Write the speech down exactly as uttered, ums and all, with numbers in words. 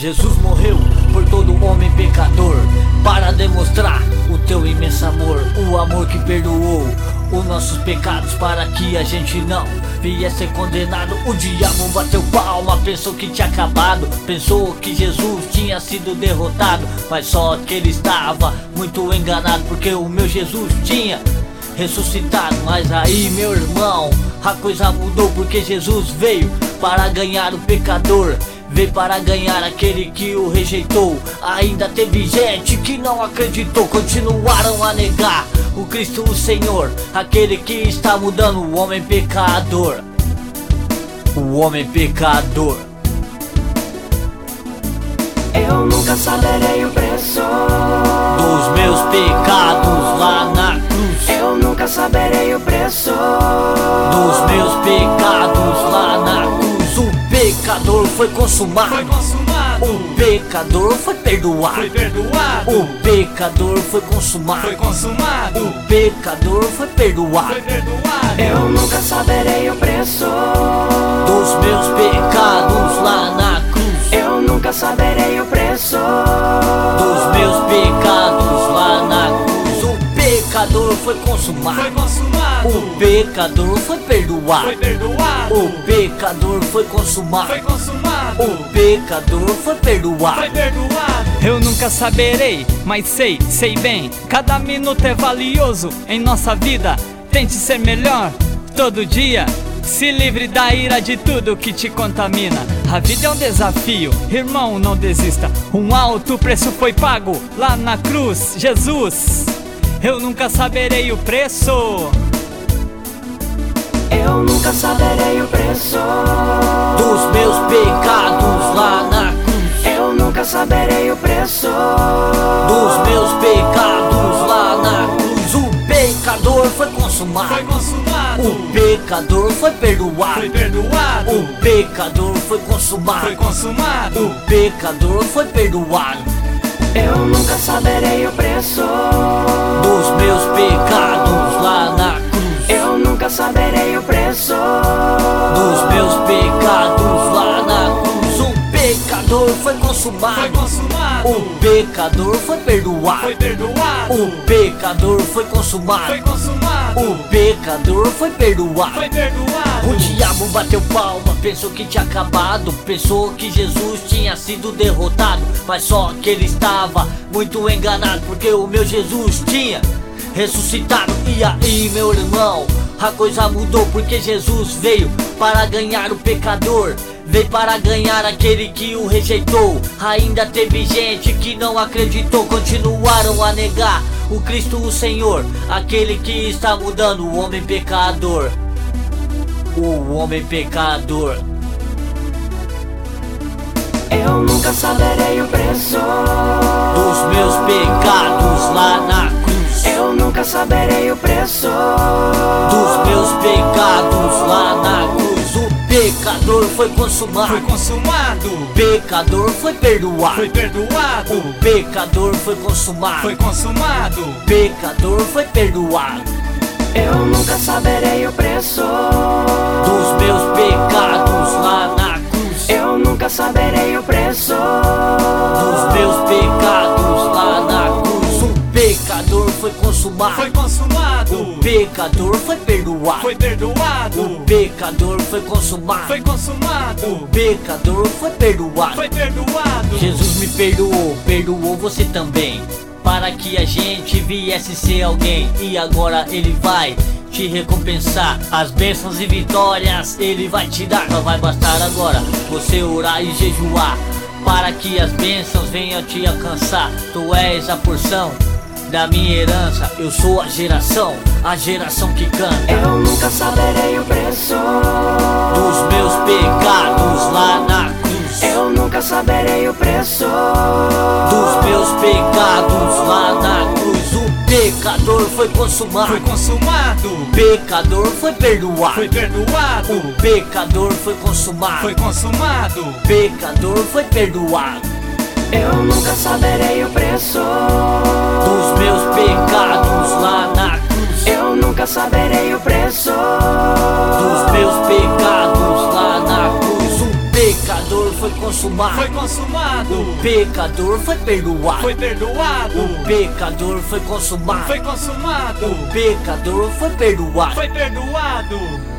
Jesus morreu por todo homem pecador, para demonstrar o teu imenso amor, o amor que perdoou os nossos pecados, para que a gente não viesse ser condenado. O diabo bateu palma, pensou que tinha acabado, pensou que Jesus tinha sido derrotado, mas só que ele estava muito enganado, porque o meu Jesus tinha ressuscitado. Mas aí, meu irmão, a coisa mudou, porque Jesus veio para ganhar o pecador, veio para ganhar aquele que o rejeitou. Ainda teve gente que não acreditou, continuaram a negar o Cristo o Senhor, aquele que está mudando o homem pecador, o homem pecador. Eu nunca saberei o preço dos meus pecados lá na cruz. Eu nunca saberei o preço dos meus pecados lá na cruz. O pecador foi consumado, foi consumado. O pecador foi perdoado, foi perdoado. O pecador foi consumado, foi consumado. O pecador foi perdoado, foi perdoado. Eu nunca saberei o preço dos meus pecados lá na cruz. Eu nunca saberei o preço dos meus pecados lá na cruz. O pecador foi consumado, foi consumado. O pecador foi perdoado, foi perdoado. O pecador foi consumado, foi consumado. O pecador foi perdoado, foi perdoado. Eu nunca saberei, mas sei, sei bem, cada minuto é valioso em nossa vida. Tente ser melhor todo dia, se livre da ira de tudo que te contamina. A vida é um desafio, irmão, não desista. Um alto preço foi pago lá na cruz, Jesus. Eu nunca saberei o preço. Eu nunca saberei o preço dos meus pecados lá na cruz. Eu nunca saberei o preço dos meus pecados lá na cruz. O pecador foi consumado, foi consumado. O pecador foi perdoado, foi perdoado. O pecador foi consumado, foi consumado. O pecador foi perdoado. Eu nunca saberei o preço dos meus pecados lá na cruz. Eu nunca saberei o preço dos meus pecados lá na cruz. O pecador foi consumado, foi consumado. O pecador foi perdoado, foi perdoado. O pecador foi consumado, foi consumado. O pecador foi perdoado, foi perdoado. O diabo bateu palma, pensou que tinha acabado, pensou que Jesus tinha sido derrotado, mas só que ele estava muito enganado, porque o meu Jesus tinha ressuscitado. E aí, meu irmão, a coisa mudou, porque Jesus veio para ganhar o pecador, veio para ganhar aquele que o rejeitou. Ainda teve gente que não acreditou, continuaram a negar o Cristo o Senhor, aquele que está mudando o homem pecador, o homem pecador. Eu nunca saberei o preço dos meus pecados lá na cruz. Eu nunca saberei o preço dos meus pecados lá na cruz. O pecador foi consumado, foi consumado. O pecador foi perdoado, foi perdoado. O pecador foi consumado, foi consumado. O pecador foi perdoado. Eu nunca saberei o preço dos meus pecados lá na cruz. Eu nunca saberei o preço dos meus pecados lá na cruz. O pecador foi consumado, foi consumado. O pecador foi perdoado, foi perdoado. O pecador foi consumado, foi consumado. O pecador foi perdoado, foi perdoado. Jesus me perdoou, perdoou você também, para que a gente viesse ser alguém. E agora ele vai te recompensar, as bênçãos e vitórias ele vai te dar. Só vai bastar agora você orar e jejuar, para que as bênçãos venham te alcançar. Tu és a porção da minha herança, eu sou a geração, a geração que canta. Eu nunca saberei o preço dos meus pecados lá na cruz. Eu nunca saberei o preço dos meus pecados lá na cruz. O pecador foi consumado, foi consumado. O pecador foi perdoado, foi perdoado. O pecador foi consumado, foi consumado. O pecador foi perdoado. Eu nunca saberei o preço dos meus pecados lá na cruz. Eu nunca saberei o preço dos meus pecados lá na cruz. O pecador foi foi consumado. Foi consumado. O pecador foi perdoado. Foi perdoado. O pecador foi consumado. Foi consumado. O pecador foi perdoado. Foi perdoado.